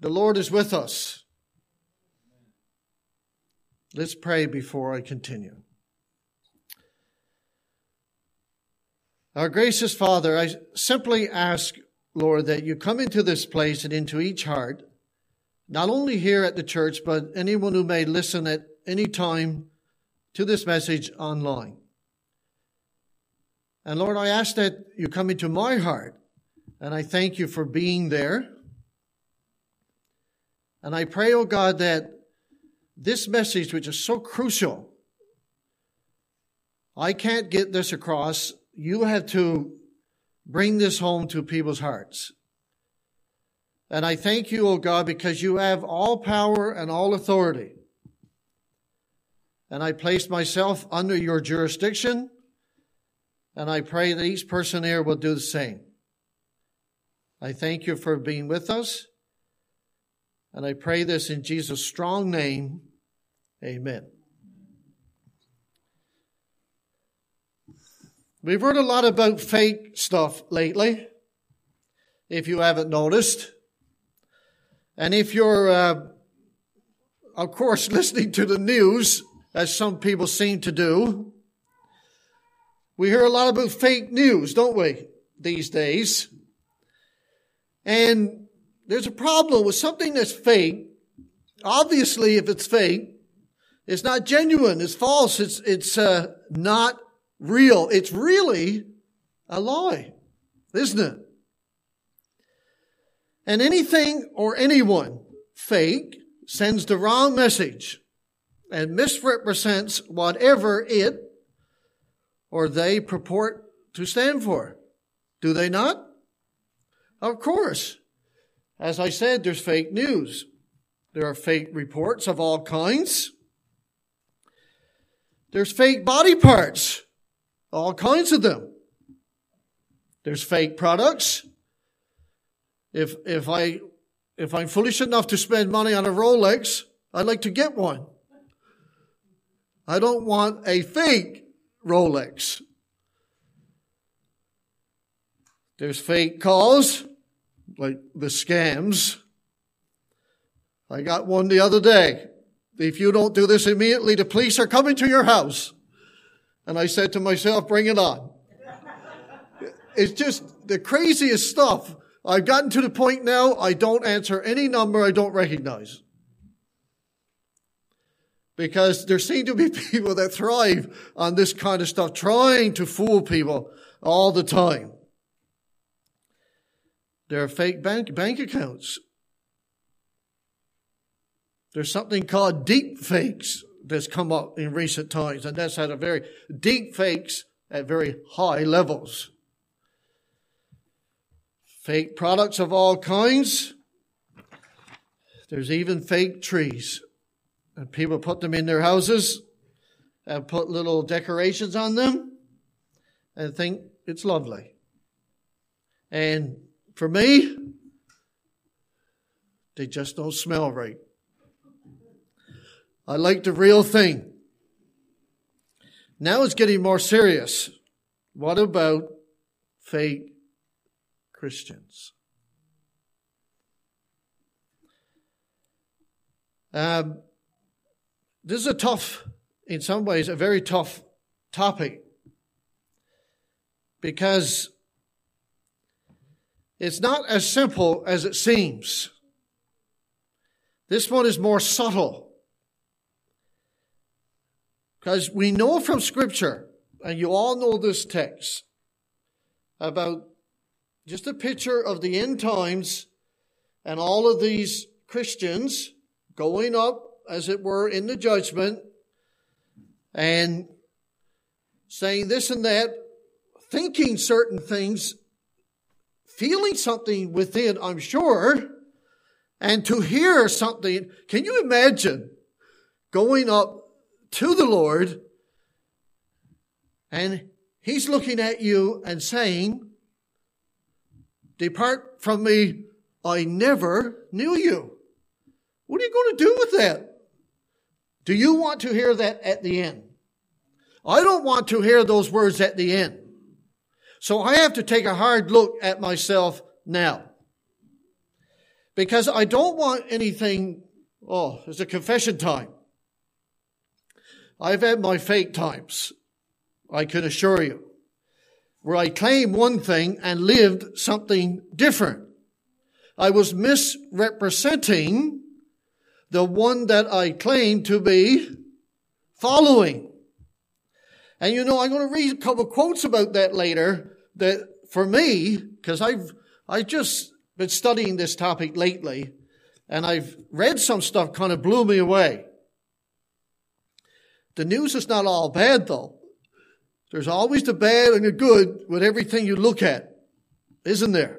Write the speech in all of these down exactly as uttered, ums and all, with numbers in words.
The Lord is with us. Let's pray before I continue. Our gracious Father, I simply ask, Lord, that you come into this place and into each heart, not only here at the church, but anyone who may listen at any time to this message online. And Lord, I ask that you come into my heart, and I thank you for being there. And I pray, oh God, that this message, which is so crucial, I can't get this across. You have to bring this home to people's hearts. And I thank you, oh God, because you have all power and all authority. And I place myself under your jurisdiction, and I pray that each person here will do the same. I thank you for being with us, and I pray this in Jesus' strong name. Amen. We've heard a lot about fake stuff lately, if you haven't noticed. And if you're, uh, of course, listening to the news, as some people seem to do, we hear a lot about fake news, don't we, these days? And there's a problem with something that's fake. Obviously, if it's fake, it's not genuine, it's false, it's, it's uh, not real. It's really a lie, isn't it? And anything or anyone fake sends the wrong message and misrepresents whatever it or they purport to stand for. Do they not? Of course. As I said, there's fake news. There are fake reports of all kinds. There's fake body parts, all kinds of them. There's fake products. If if I if I'm foolish enough to spend money on a Rolex, I'd like to get one. I don't want a fake Rolex. There's fake calls, like the scams. I got one the other day. If you don't do this immediately, the police are coming to your house. And I said to myself, bring it on. It's just the craziest stuff. I've gotten to the point now, I don't answer any number I don't recognize. Because there seem to be people that thrive on this kind of stuff, trying to fool people all the time. There are fake bank, bank accounts. There's something called deep fakes that's come up in recent times, and that's had a very deep fakes at very high levels. Fake products of all kinds. There's even fake trees. And people put them in their houses and put little decorations on them and think it's lovely. And for me, they just don't smell right. I like the real thing. Now it's getting more serious. What about fake Christians? Um, this is a tough, in some ways, a very tough topic, because it's not as simple as it seems. This one is more subtle. Because we know from Scripture, and you all know this text, about just a picture of the end times and all of these Christians going up, as it were, in the judgment and saying this and that, thinking certain things, feeling something within, I'm sure, and to hear something. Can you imagine going up to the Lord and He's looking at you and saying, "Depart from me, I never knew you"? What are you going to do with that? Do you want to hear that at the end? I don't want to hear those words at the end. So I have to take a hard look at myself now. because I don't want anything, oh, it's a confession time. I've had my fake times, I can assure you, where I claimed one thing and lived something different. I was misrepresenting the one that I claimed to be following. And you know, I'm going to read a couple of quotes about that later, that for me, because I've I just been studying this topic lately, and I've read some stuff kind of blew me away. The news is not all bad, though. There's always the bad and the good with everything you look at, isn't there?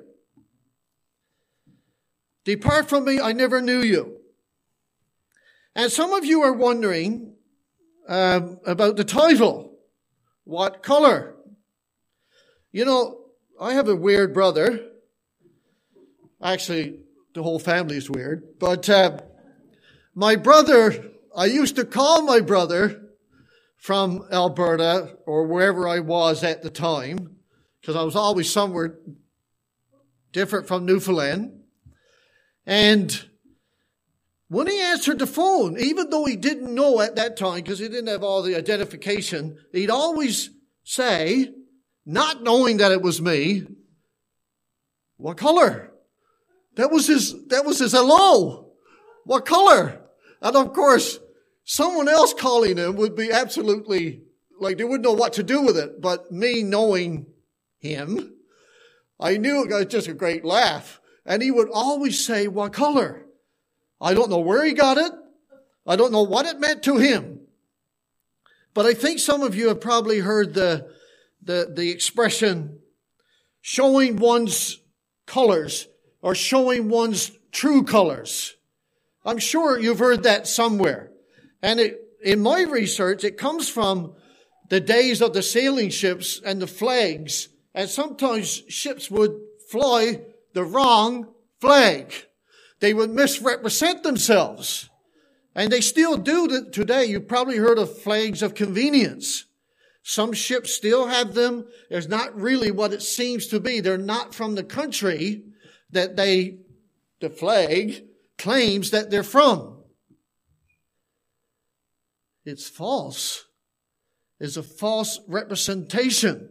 Depart from me, I never knew you. And some of you are wondering um, about the title. What color? You know, I have a weird brother. Actually, the whole family is weird. But uh, my brother, I used to call my brother from Alberta or wherever I was at the time, because I was always somewhere different from Newfoundland. And when he answered the phone, even though he didn't know at that time, because he didn't have all the identification, he'd always say, not knowing that it was me, what color? That was his, that was his hello. What color? And of course, someone else calling him would be absolutely, like, they wouldn't know what to do with it. But me knowing him, I knew it was just a great laugh. And he would always say, what color? I don't know where he got it. I don't know what it meant to him. But I think some of you have probably heard the, the, the expression, showing one's colors or showing one's true colors. I'm sure you've heard that somewhere. And it, in my research, it comes from the days of the sailing ships and the flags. And sometimes ships would fly the wrong flag. They would misrepresent themselves. And they still do today. You've probably heard of flags of convenience. Some ships still have them. There's not really what it seems to be. They're not from the country that they, the flag claims that they're from. It's false. It's a false representation.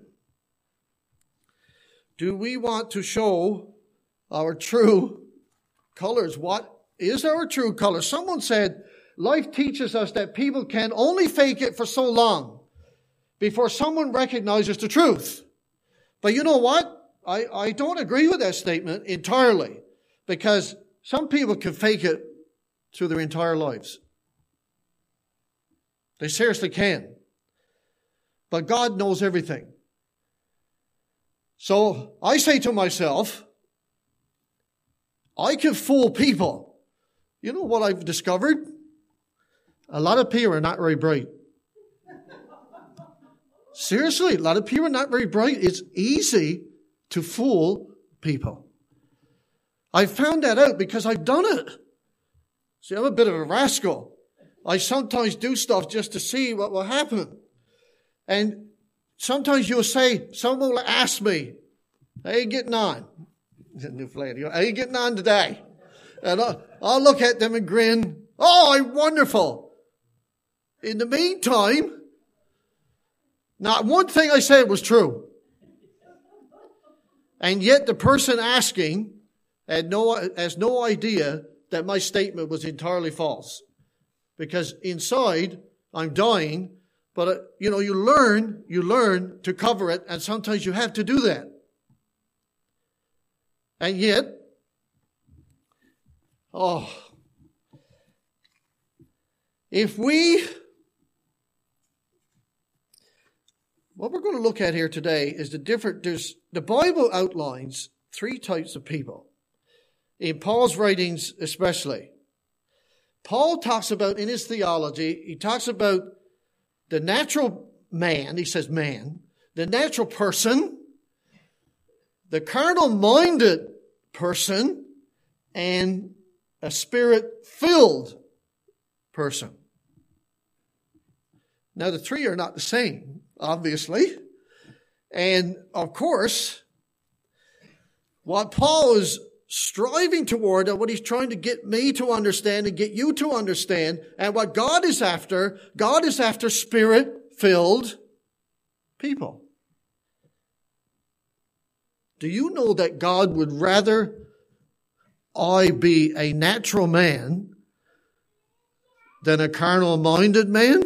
Do we want to show our true colors? What is our true color? Someone said, life teaches us that people can only fake it for so long before someone recognizes the truth. But you know what? I, I don't agree with that statement entirely, because some people can fake it through their entire lives. They seriously can. But God knows everything. So I say to myself, I can fool people. You know what I've discovered? A lot of people are not very bright. Seriously, a lot of people are not very bright. It's easy to fool people. I found that out because I've done it. See, I'm a bit of a rascal. I sometimes do stuff just to see what will happen. And sometimes you'll say, someone will ask me, how you getting on? New lady, how you getting on today? And I'll, I'll look at them and grin. Oh, I'm wonderful. In the meantime, not one thing I said was true. And yet the person asking had no, has no idea that my statement was entirely false. Because inside, I'm dying, but, uh, you know, you learn, you learn to cover it, and sometimes you have to do that. And yet, oh, if we, what we're going to look at here today is the different, there's, the Bible outlines three types of people. In Paul's writings especially. Paul talks about, in his theology, he talks about the natural man, he says man, the natural person, the carnal-minded person, and a spirit-filled person. Now, the three are not the same, obviously. And, of course, what Paul is striving toward and what he's trying to get me to understand and get you to understand. And what God is after, God is after Spirit-filled people. Do you know that God would rather I be a natural man than a carnal-minded man?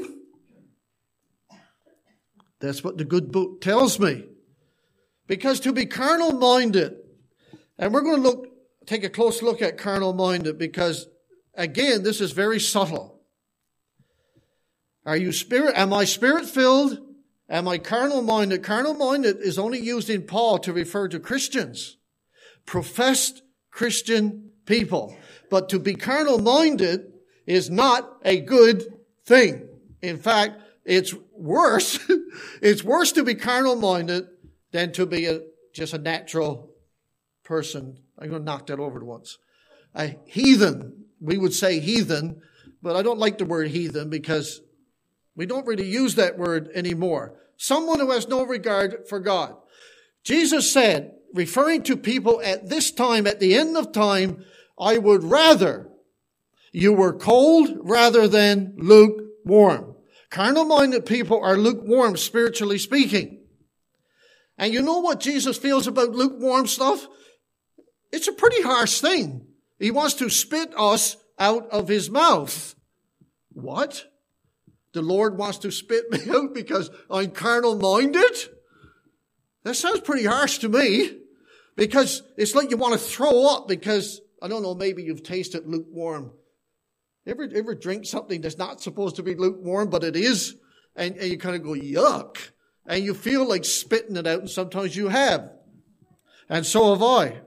That's what the good book tells me. Because to be carnal-minded, and we're going to look, take a close look at carnal-minded because, again, this is very subtle. Are you spirit? Am I spirit-filled? Am I carnal-minded? Carnal-minded is only used in Paul to refer to Christians, professed Christian people. But to be carnal-minded is not a good thing. In fact, it's worse. It's worse to be carnal-minded than to be a, just a natural person. I'm going to knock that over once. A heathen. We would say heathen, but I don't like the word heathen because we don't really use that word anymore. Someone who has no regard for God. Jesus said, referring to people at this time, at the end of time, I would rather you were cold rather than lukewarm. Carnal-minded people are lukewarm, spiritually speaking. And you know what Jesus feels about lukewarm stuff? It's a pretty harsh thing. He wants to spit us out of his mouth. What? The Lord wants to spit me out because I'm carnal-minded? That sounds pretty harsh to me. Because it's like you want to throw up because, I don't know, maybe you've tasted lukewarm. Ever, ever drink something that's not supposed to be lukewarm, but it is? And, and you kind of go, yuck. And you feel like spitting it out, and sometimes you have. And so have I.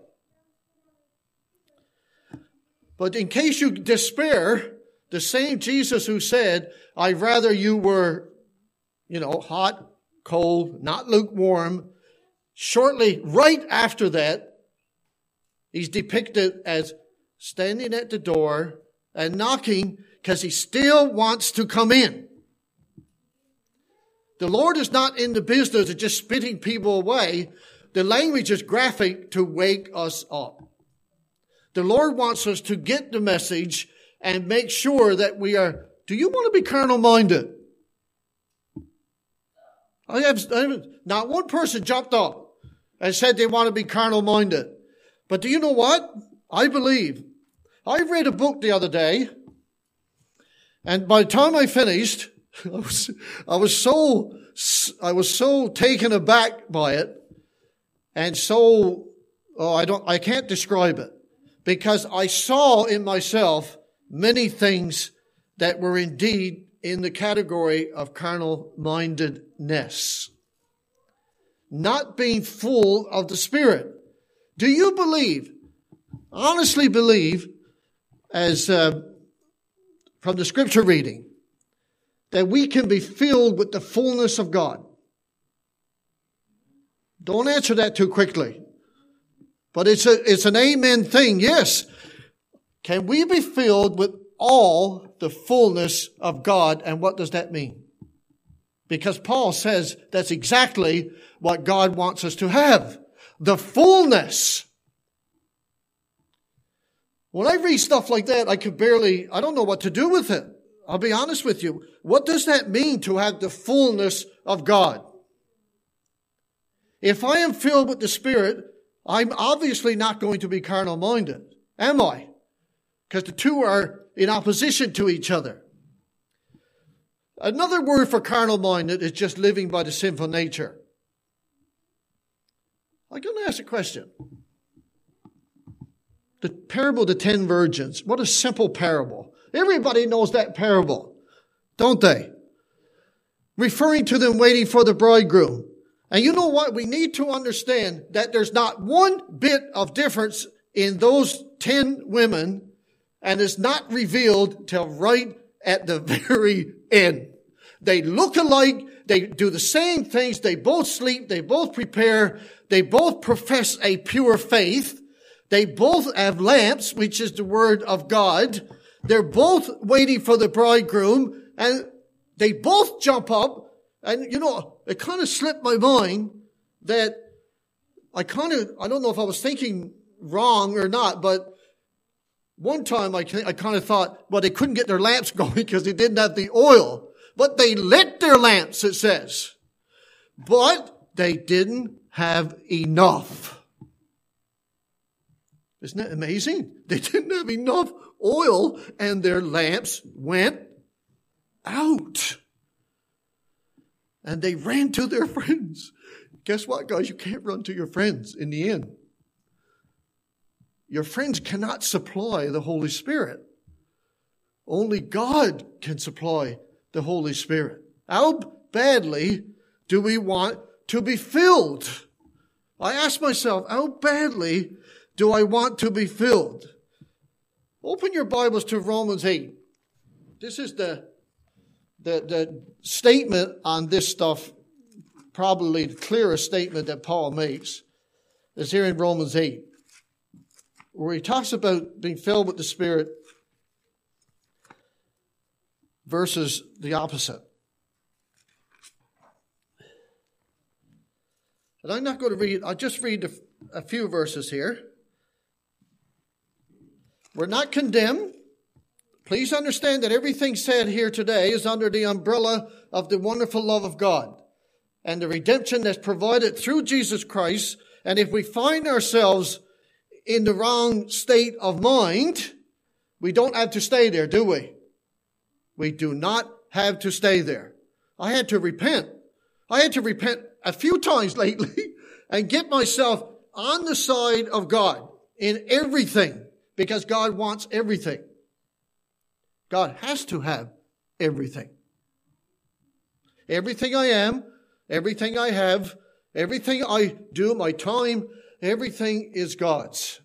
But in case you despair, the same Jesus who said, I'd rather you were, you know, hot, cold, not lukewarm, shortly, right after that, he's depicted as standing at the door and knocking because he still wants to come in. The Lord is not in the business of just spitting people away. The language is graphic to wake us up. The Lord wants us to get the message and make sure that we are, do you want to be carnal-minded? I have, I have, not one person jumped up and said they want to be carnal-minded. But do you know what? I believe. I read a book the other day, and by the time I finished, I was, I was so, I was so taken aback by it, and so, oh, I don't, I can't describe it, because I saw in myself many things that were indeed in the category of carnal-mindedness. Not being full of the Spirit. Do you believe, honestly believe, as uh, from the scripture reading, that we can be filled with the fullness of God? Don't answer that too quickly. But it's a, it's an amen thing, yes. Can we be filled with all the fullness of God? And what does that mean? Because Paul says that's exactly what God wants us to have. The fullness. When I read stuff like that, I could barely, I don't know what to do with it. I'll be honest with you. What does that mean to have the fullness of God? If I am filled with the Spirit, I'm obviously not going to be carnal-minded, am I? Because the two are in opposition to each other. Another word for carnal-minded is just living by the sinful nature. I'm going to ask a question. The parable of the ten virgins. What a simple parable. Everybody knows that parable, don't they? Referring to them waiting for the bridegroom. And you know what? We need to understand that there's not one bit of difference in those ten women, and it's not revealed till right at the very end. They look alike. They do the same things. They both sleep. They both prepare. They both profess a pure faith. They both have lamps, which is the word of God. They're both waiting for the bridegroom, and they both jump up. And, you know, it kind of slipped my mind that I kind of, I don't know if I was thinking wrong or not, but one time I, I kind of thought, well, they couldn't get their lamps going because they didn't have the oil. But they lit their lamps, it says. But they didn't have enough. Isn't that amazing? They didn't have enough oil and their lamps went out. And they ran to their friends. Guess what, guys? You can't run to your friends in the end. Your friends cannot supply the Holy Spirit. Only God can supply the Holy Spirit. How badly do we want to be filled? I ask myself, how badly do I want to be filled? Open your Bibles to Romans eight. This is the, the, the statement on this stuff, probably the clearest statement that Paul makes. It's here in Romans eight, where he talks about being filled with the Spirit versus the opposite. And I'm not going to read, I'll just read a, a few verses here. We're not condemned. Please understand that everything said here today is under the umbrella of the wonderful love of God and the redemption that's provided through Jesus Christ. And if we find ourselves in the wrong state of mind, we don't have to stay there, do we? We do not have to stay there. I had to repent. I had to repent a few times lately and get myself on the side of God in everything, because God wants everything. God has to have everything. Everything I am, everything I have, everything I do, my time, everything is God's.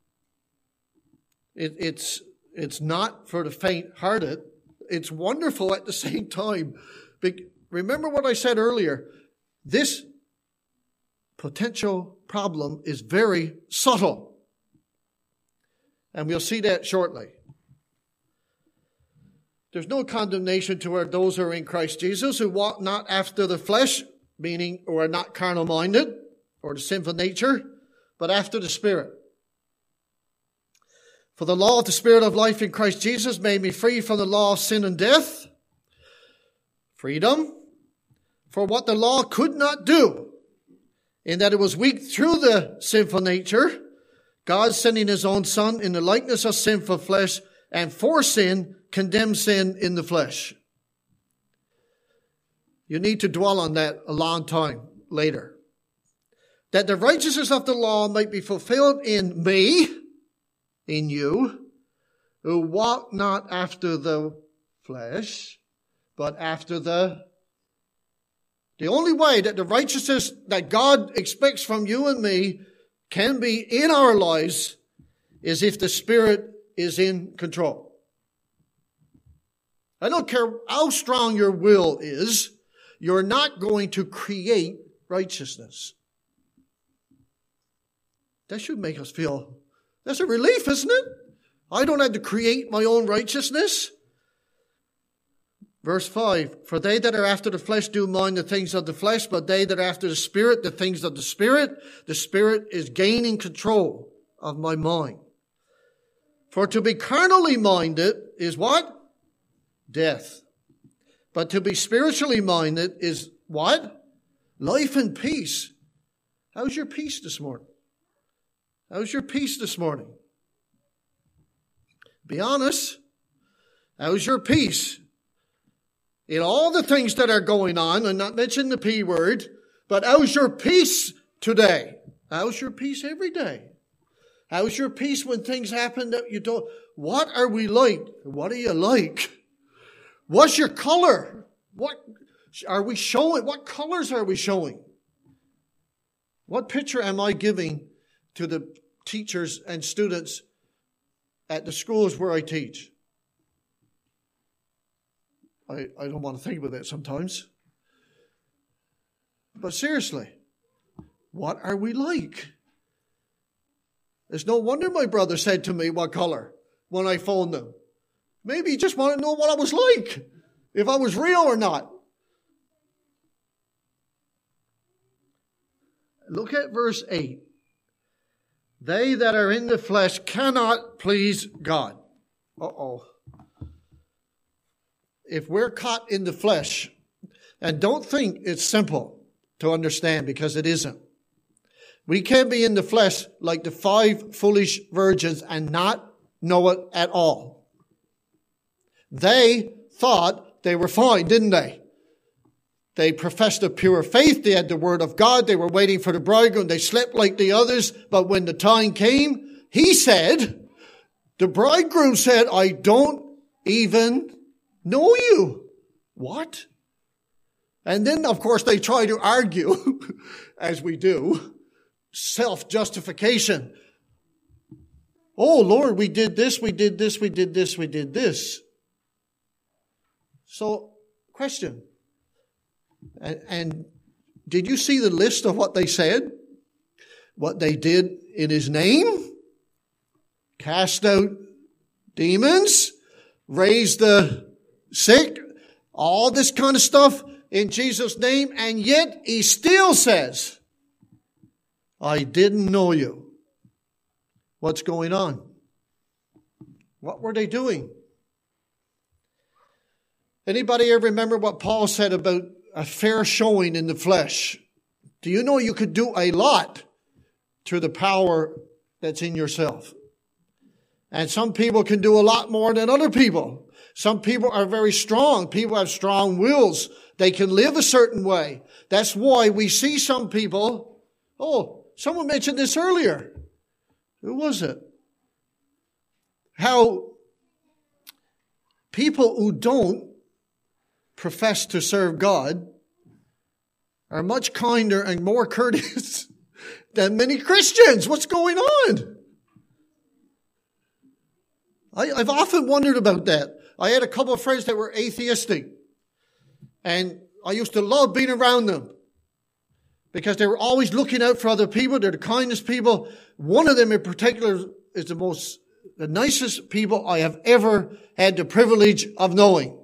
It, it's, it's not for the faint-hearted. It's wonderful at the same time. Remember what I said earlier. This potential problem is very subtle. And we'll see that shortly. There's no condemnation toward those who are in Christ Jesus, who walk not after the flesh, meaning who are not carnal-minded or the sinful nature, but after the Spirit. For the law of the Spirit of life in Christ Jesus made me free from the law of sin and death. Freedom. For what the law could not do, in that it was weak through the sinful nature, God sending his own Son in the likeness of sinful flesh, and for sin, condemned sin in the flesh. You need to dwell on that a long time later. That the righteousness of the law might be fulfilled in me, in you, who walk not after the flesh, but after the The only way that the righteousness that God expects from you and me can be in our lives is if the Spirit is in control. I don't care how strong your will is, you're not going to create righteousness. That should make us feel, that's a relief, isn't it? I don't have to create my own righteousness. Verse five, for they that are after the flesh do mind the things of the flesh, but they that are after the Spirit, the things of the Spirit. The Spirit is gaining control of my mind. For to be carnally minded is what? Death. But to be spiritually minded is what? Life and peace. How's your peace this morning? How's your peace this morning? Be honest. How's your peace? In all the things that are going on, I'm not mentioning the P word, but how's your peace today? How's your peace every day? How's your peace when things happen that you don't? What are we like? What are you like? What's your color? What are we showing? What colors are we showing? What picture am I giving to the teachers and students at the schools where I teach? I, I don't want to think about that sometimes. But seriously, what are we like? It's no wonder my brother said to me what color when I phoned him. Maybe he just wanted to know what I was like, if I was real or not. Look at verse eight. They that are in the flesh cannot please God. Uh-oh. If we're caught in the flesh, and don't think it's simple to understand, because it isn't. We can be in the flesh like the five foolish virgins and not know it at all. They thought they were fine, didn't they? They professed a pure faith. They had the word of God. They were waiting for the bridegroom. They slept like the others. But when the time came, he said, the bridegroom said, I don't even know you. What? And then, of course, they try to argue, as we do, self-justification. Oh, Lord, we did this, we did this, we did this, we did this. So, question. And, and did you see the list of what they said? What they did in his name? Cast out demons, raise the sick, all this kind of stuff in Jesus' name. And yet he still says, I didn't know you. What's going on? What were they doing? Anybody ever remember what Paul said about a fair showing in the flesh? Do you know you could do a lot through the power that's in yourself? And some people can do a lot more than other people. Some people are very strong. People have strong wills. They can live a certain way. That's why we see some people. Oh, someone mentioned this earlier. Who was it? How people who don't profess to serve God are much kinder and more courteous than many Christians. What's going on? I, I've often wondered about that. I had a couple of friends that were atheistic, and I used to love being around them because they were always looking out for other people. They're the kindest people. One of them in particular is the most, the nicest people I have ever had the privilege of knowing.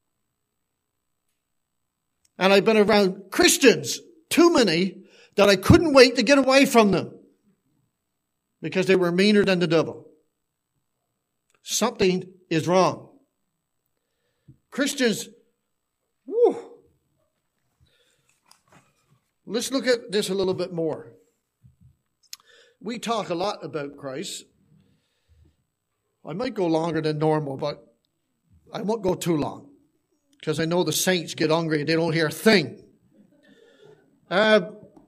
And I've been around Christians, too many, that I couldn't wait to get away from them because they were meaner than the devil. Something is wrong. Christians, whew. Let's look at this a little bit more. We talk a lot about Christ. I might go longer than normal, but I won't go too long, because I know the saints get hungry. They don't hear a thing. Uh,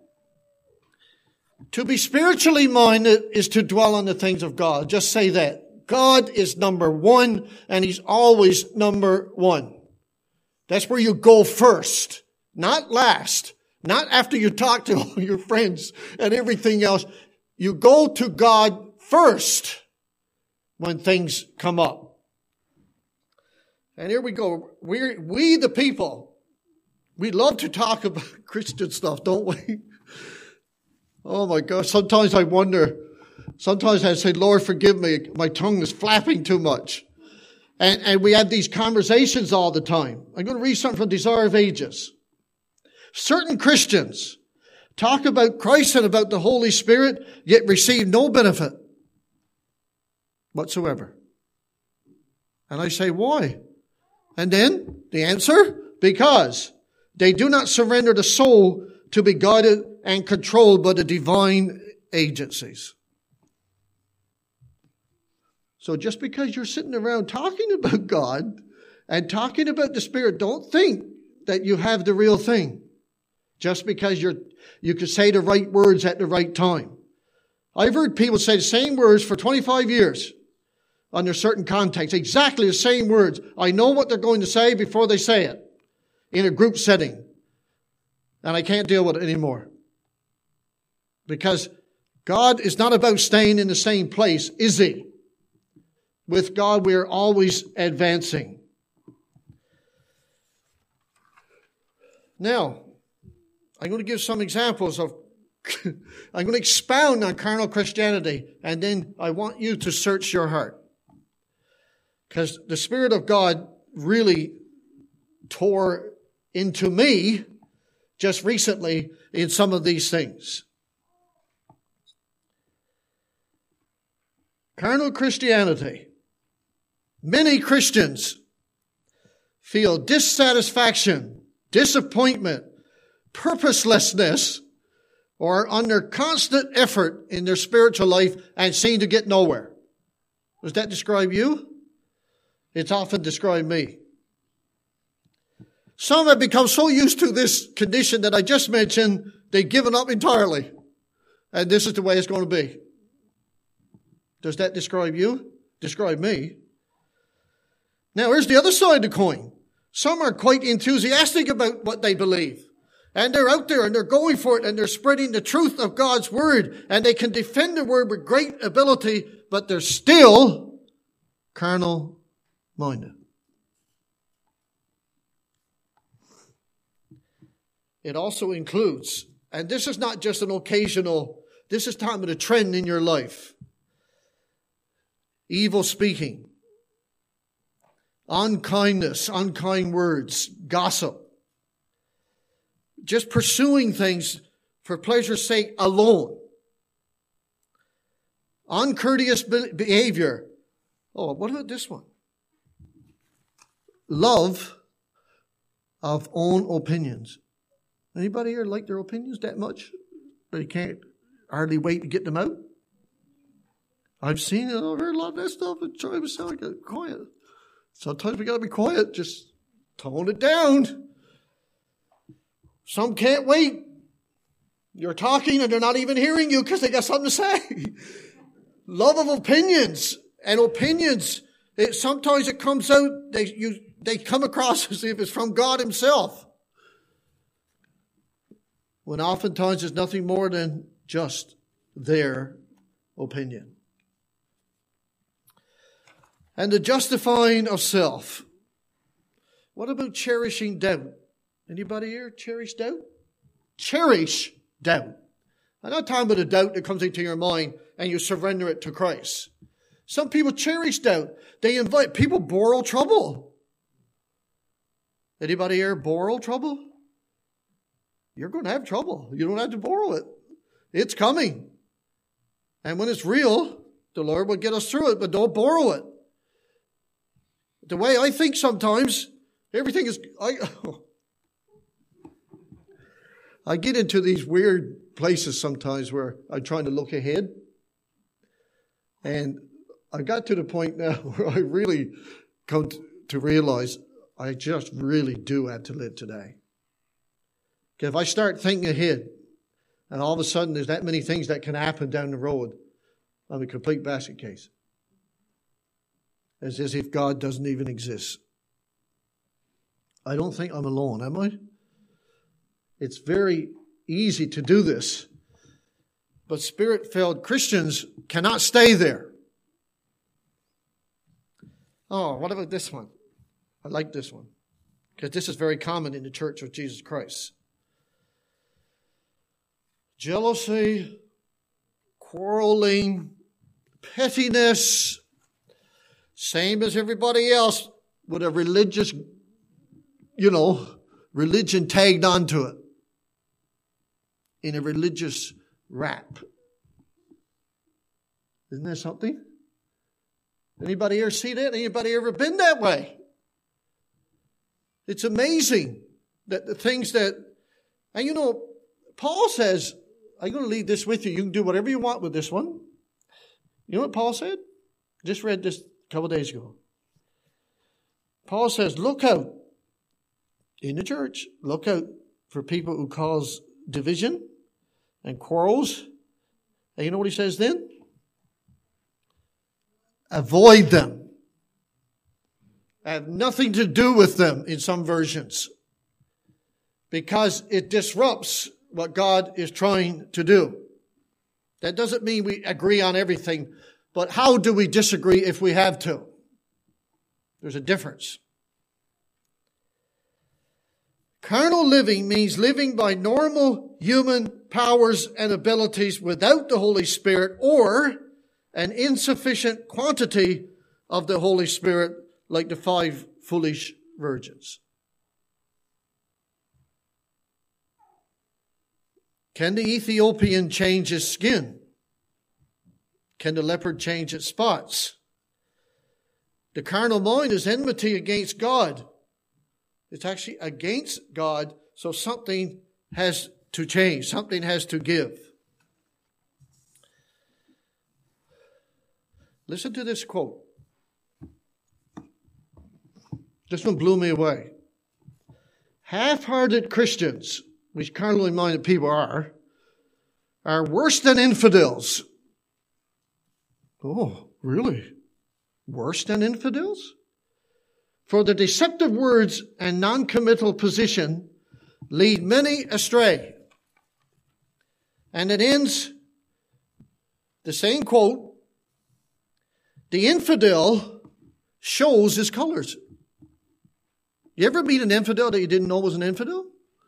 to be spiritually minded is to dwell on the things of God. Just say that. God is number one, and He's always number one. That's where you go first, not last, not after you talk to all your friends and everything else. You go to God first when things come up. And here we go. We we the people, we love to talk about Christian stuff, don't we? Oh my God. Sometimes I wonder, sometimes I say, Lord, forgive me. My tongue is flapping too much. And, and we have these conversations all the time. I'm going to read something from Desire of Ages. Certain Christians talk about Christ and about the Holy Spirit, yet receive no benefit whatsoever. And I say, why? And then the answer, because they do not surrender the soul to be guided and controlled by the divine agencies. So just because you're sitting around talking about God and talking about the Spirit, don't think that you have the real thing. Just because you're, you can say the right words at the right time. I've heard people say the same words for twenty-five years under certain contexts. Exactly the same words. I know what they're going to say before they say it in a group setting. And I can't deal with it anymore. Because God is not about staying in the same place, is He? With God, we are always advancing. Now, I'm going to give some examples of, I'm going to expound on carnal Christianity, and then I want you to search your heart. Because the Spirit of God really tore into me just recently in some of these things. Carnal Christianity. Many Christians feel dissatisfaction, disappointment, purposelessness, or under constant effort in their spiritual life and seem to get nowhere. Does that describe you? It's often described me. Some have become so used to this condition that I just mentioned, they've given up entirely. And this is the way it's going to be. Does that describe you? Describe me? Now, here's the other side of the coin. Some are quite enthusiastic about what they believe. And they're out there and they're going for it and they're spreading the truth of God's word. And they can defend the word with great ability, but they're still carnal-minded. It also includes, and this is not just an occasional, this is time of the trend in your life. Evil speaking, unkindness, unkind words, gossip. Just pursuing things for pleasure's sake alone. Uncourteous behavior. Oh, what about this one? Love of own opinions. Anybody here like their opinions that much? But you can't hardly wait to get them out? I've seen it. I've heard a lot of that stuff. I try to sound like quiet. Sometimes we got to be quiet. Just tone it down. Some can't wait. You're talking and they're not even hearing you because they got something to say. Love of opinions. And opinions, it, sometimes it comes out, they, you, they come across as if it's from God himself. When oftentimes it's nothing more than just their opinion. And the justifying of self. What about cherishing doubt? Anybody here cherish doubt? Cherish doubt. I'm not talking about a doubt that comes into your mind and you surrender it to Christ. Some people cherish doubt. They invite, people borrow trouble. Anybody here borrow trouble? You're going to have trouble. You don't have to borrow it. It's coming. And when it's real, the Lord will get us through it, but don't borrow it. The way I think sometimes, everything is... I, I get into these weird places sometimes where I'm trying to look ahead. And I got to the point now where I really come to realize I just really do have to live today. Okay, if I start thinking ahead, and all of a sudden there's that many things that can happen down the road, I'm a complete basket case. It's as if God doesn't even exist. I don't think I'm alone, am I? It's very easy to do this. But Spirit-filled Christians cannot stay there. Oh, what about this one? I like this one. Because this is very common in the Church of Jesus Christ. Jealousy, quarreling, pettiness, same as everybody else with a religious, you know, religion tagged onto it. In a religious wrap. Isn't that something? Anybody ever see that? Anybody ever been that way? It's amazing that the things that, and you know, Paul says, I'm going to leave this with you. You can do whatever you want with this one. You know what Paul said? Just read this a couple of days ago. Paul says, look out in the church. Look out for people who cause division and quarrels. And you know what he says then? Avoid them. Have nothing to do with them in some versions. Because it disrupts what God is trying to do. That doesn't mean we agree on everything. But how do we disagree if we have to? There's a difference. Carnal living means living by normal human powers and abilities without the Holy Spirit or an insufficient quantity of the Holy Spirit like the five foolish virgins. Can the Ethiopian change his skin? Can the leopard change its spots? The carnal mind is enmity against God. It's actually against God, so something has to change. Something has to give. Listen to this quote. This one blew me away. Half-hearted Christians, which carnally minded people are, are worse than infidels. Oh, really? Worse than infidels? For the deceptive words and non-committal position lead many astray. And it ends, the same quote, the infidel shows his colors. You ever meet an infidel that you didn't know was an infidel?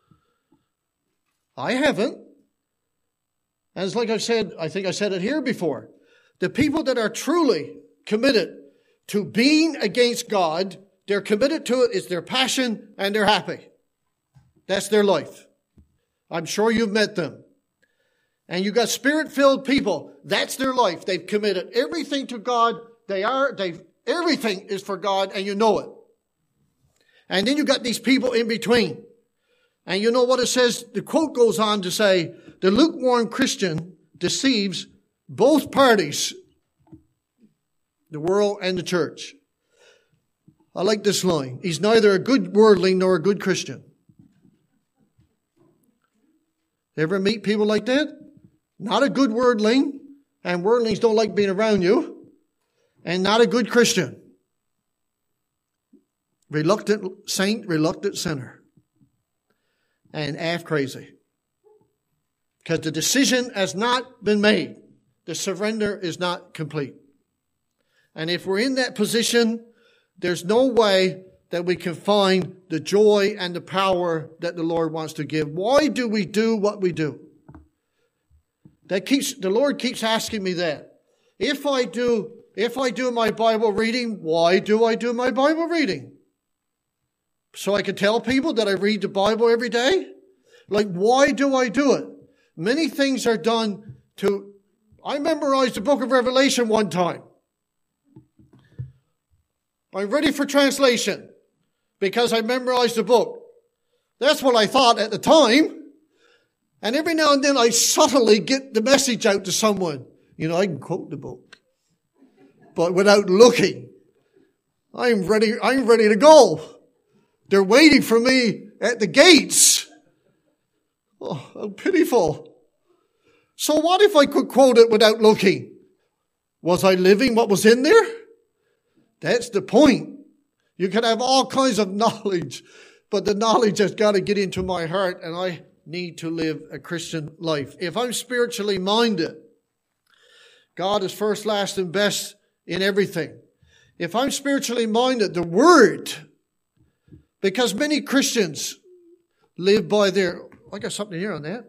I haven't. And it's like I said, I think I said it here before. The people that are truly committed to being against God, they're committed to it, it's their passion, and they're happy. That's their life. I'm sure you've met them. And you've got spirit-filled people. That's their life. They've committed everything to God. They are, they everything is for God, and you know it. And then you got these people in between. And you know what it says? The quote goes on to say, the lukewarm Christian deceives both parties, the world and the church. I like this line. He's neither a good worldling nor a good Christian. Ever meet people like that? Not a good worldling, and worldlings don't like being around you, and not a good Christian. Reluctant saint, reluctant sinner. And half crazy. Because the decision has not been made. The surrender is not complete. And if we're in that position, there's no way that we can find the joy and the power that the Lord wants to give. Why do we do what we do? That keeps, the Lord keeps asking me that. If I do, if I do my Bible reading, why do I do my Bible reading? So I can tell people that I read the Bible every day? Like, why do I do it? Many things are done to... I memorized the book of Revelation one time. I'm ready for translation because I memorized the book. That's what I thought at the time. And every now and then I subtly get the message out to someone. You know, I can quote the book, but without looking. I'm ready, I'm ready to go. They're waiting for me at the gates. Oh, how pitiful. So what if I could quote it without looking? Was I living what was in there? That's the point. You can have all kinds of knowledge, but the knowledge has got to get into my heart, and I need to live a Christian life. If I'm spiritually minded, God is first, last, and best in everything. If I'm spiritually minded, the Word, because many Christians live by their... I got something here on that.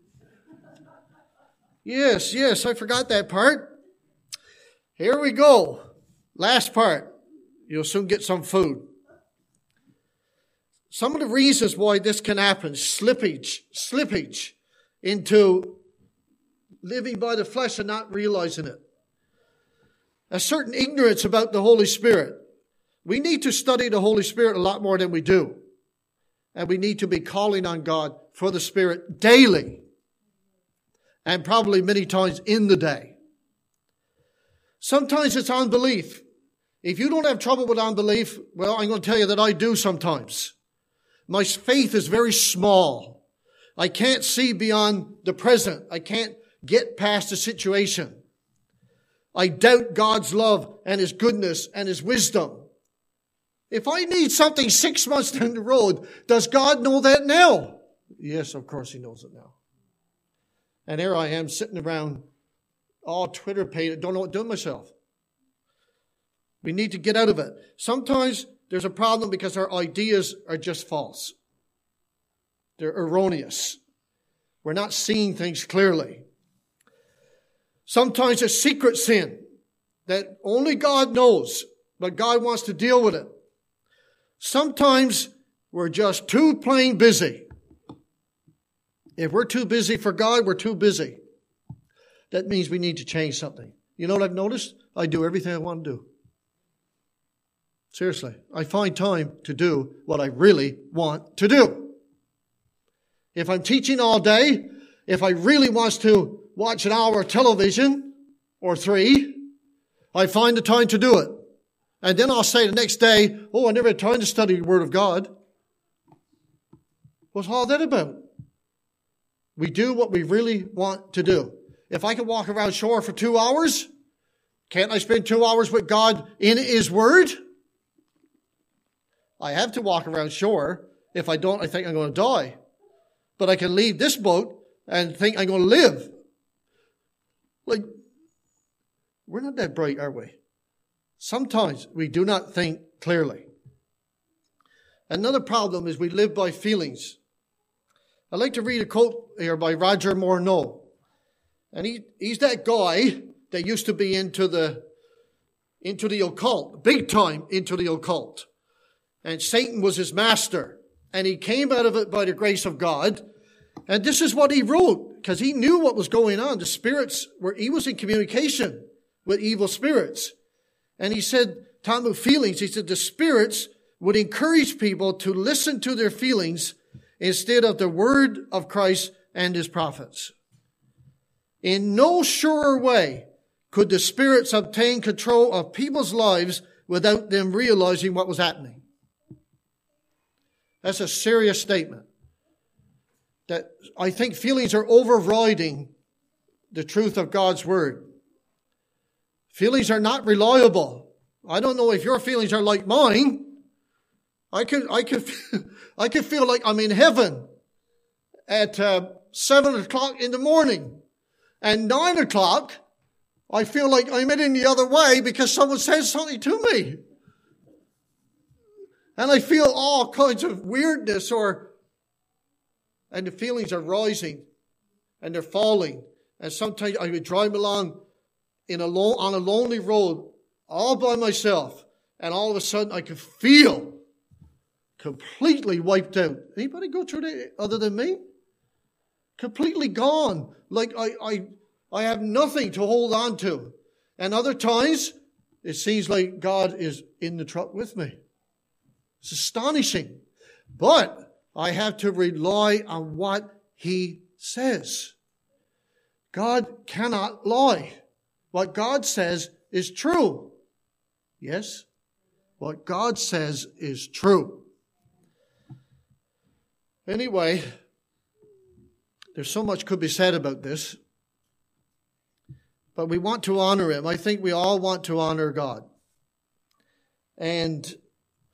Yes, yes, I forgot that part. Here we go. Last part. You'll soon get some food. Some of the reasons why this can happen, slippage, slippage into living by the flesh and not realizing it. A certain ignorance about the Holy Spirit. We need to study the Holy Spirit a lot more than we do. And we need to be calling on God for the Spirit daily. And probably many times in the day. Sometimes it's unbelief. If you don't have trouble with unbelief, well, I'm going to tell you that I do sometimes. My faith is very small. I can't see beyond the present. I can't get past the situation. I doubt God's love and His goodness and His wisdom. If I need something six months down the road, does God know that now? Yes, of course He knows it now. And here I am sitting around all Twitter-pated, don't know what to do with myself. We need to get out of it. Sometimes there's a problem because our ideas are just false. They're erroneous. We're not seeing things clearly. Sometimes it's secret sin that only God knows, but God wants to deal with it. Sometimes we're just too plain busy. If we're too busy for God, we're too busy. That means we need to change something. You know what I've noticed? I do everything I want to do. Seriously. I find time to do what I really want to do. If I'm teaching all day, if I really want to watch an hour of television or three, I find the time to do it. And then I'll say the next day, oh, I never had time to study the Word of God. What's all that about? We do what we really want to do. If I can walk around shore for two hours, can't I spend two hours with God in His Word? I have to walk around shore. If I don't, I think I'm going to die. But I can leave this boat and think I'm going to live. Like, we're not that bright, are we? Sometimes we do not think clearly. Another problem is we live by feelings. I'd like to read a quote here by Roger Morneau. And he, he's that guy that used to be into the, into the occult, big time into the occult. And Satan was his master. And he came out of it by the grace of God. And this is what he wrote, because he knew what was going on. The spirits were, he was in communication with evil spirits. And he said, talking about feelings, he said the spirits would encourage people to listen to their feelings instead of the word of Christ and his prophets. In no surer way could the spirits obtain control of people's lives without them realizing what was happening. That's a serious statement. That I think feelings are overriding the truth of God's word. Feelings are not reliable. I don't know if your feelings are like mine. I could, I could, I could feel like I'm in heaven at uh, seven o'clock in the morning, and nine o'clock, I feel like I'm heading the other way because someone says something to me, and I feel all kinds of weirdness, or, and the feelings are rising, and they're falling, and sometimes I would drive along in a lo- on a lonely road all by myself, and all of a sudden I could feel completely wiped out. Anybody go through that other than me? Completely gone. Like I, I, I have nothing to hold on to. And other times, it seems like God is in the truck with me. It's astonishing. But I have to rely on what He says. God cannot lie. What God says is true. Yes? What God says is true. Anyway, there's so much could be said about this. But we want to honor Him. I think we all want to honor God. And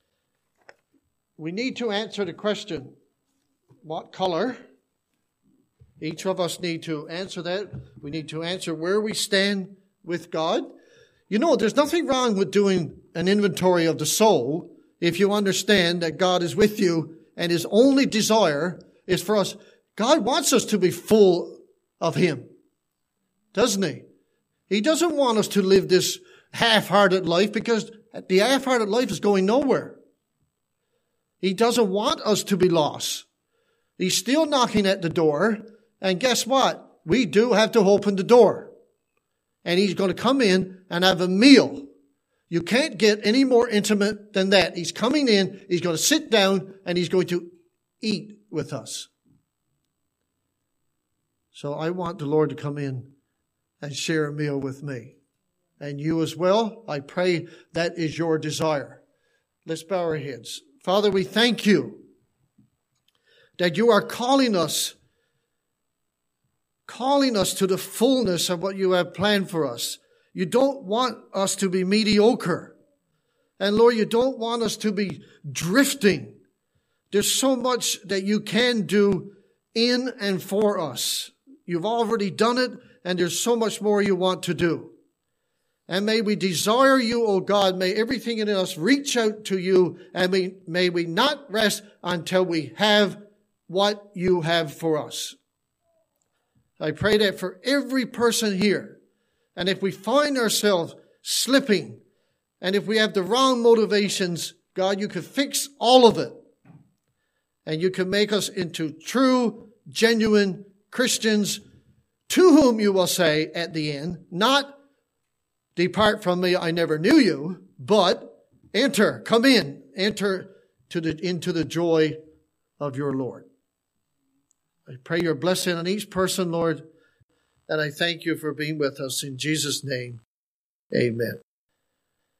we need to answer the question, what color? Each of us need to answer that. We need to answer where we stand with God. You know, there's nothing wrong with doing an inventory of the soul if you understand that God is with you and His only desire is for us. God wants us to be full of Him, doesn't He? He doesn't want us to live this half-hearted life, because the half-hearted life is going nowhere. He doesn't want us to be lost. He's still knocking at the door, and guess what? We do have to open the door. And He's going to come in and have a meal. You can't get any more intimate than that. He's coming in, He's going to sit down, and He's going to eat with us. So I want the Lord to come in and share a meal with me. And you as well. I pray that is your desire. Let's bow our heads. Father, we thank You that You are calling us, calling us to the fullness of what You have planned for us. You don't want us to be mediocre. And Lord, You don't want us to be drifting. There's so much that You can do in and for us. You've already done it, and there's so much more You want to do. And may we desire You, O God. May everything in us reach out to You, and may, may we not rest until we have what You have for us. I pray that for every person here, and if we find ourselves slipping, and if we have the wrong motivations, God, You can fix all of it. And You can make us into true, genuine Christians, to whom You will say at the end, not depart from me, I never knew you, but enter, come in, enter to the, into the joy of your Lord. I pray your blessing on each person, Lord, and I thank you for being with us. In Jesus' name, amen.